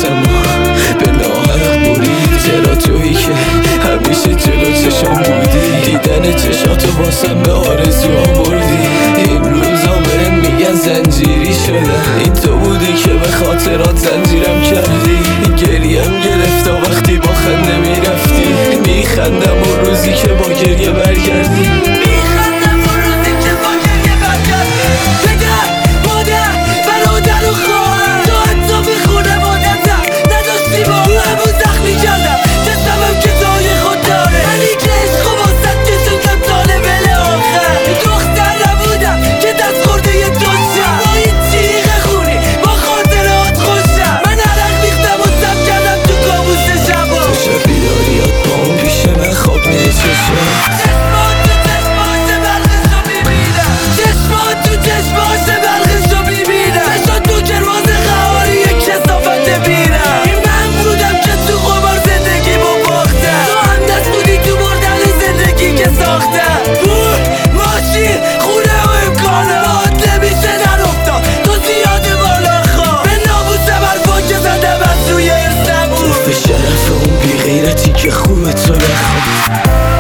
حواسمو به ناحق برید. چرا تویی که همیشه جلو چشام بودی، دیدن چشاتو واسم به آرزوها بردی. این روزا بهم میگن زنجیری شدم، این تو بودی که به خاطرات زنجیرم کردی. گریم گرفتا وقتی با خنده میرفتی، میخندم اون روزی که با گریه برگردی. که خوبه تو بخوام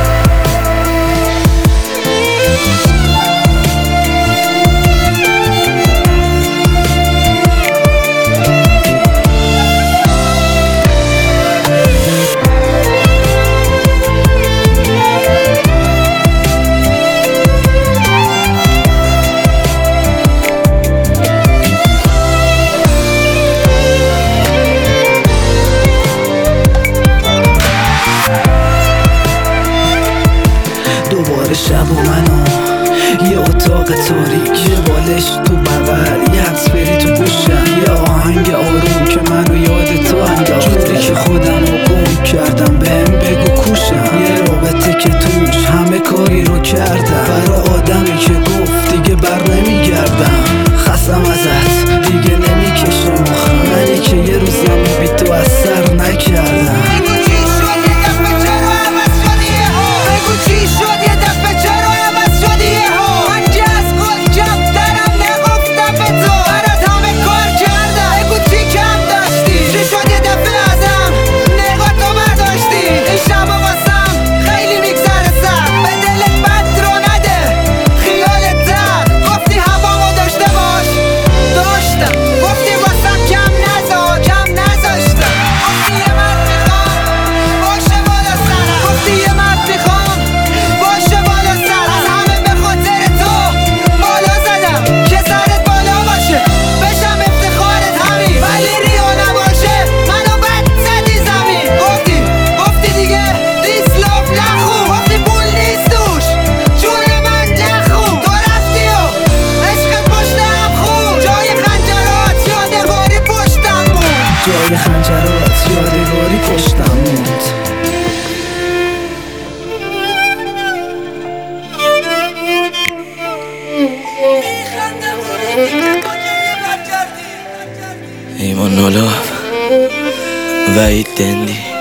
شب و منو یه اتاق تاریک، یه بالش تو بغل، یه حبس بری تو گوشم، یه آهنگ آروم که منو یاد تو انداخته، جوری که خودم رو گم کردم بهم بگو کوشم. یه رابطه که توش همه کاری رو کردم برای آدمی که گفت دیگه بر نمیگردم. خستم ازت دیگه نمیکشه مخم، منی که یه روزم بی تو از سر نکردم. جای خنجرات یادگاری پشتم موند. ایمان نولا وحید دندی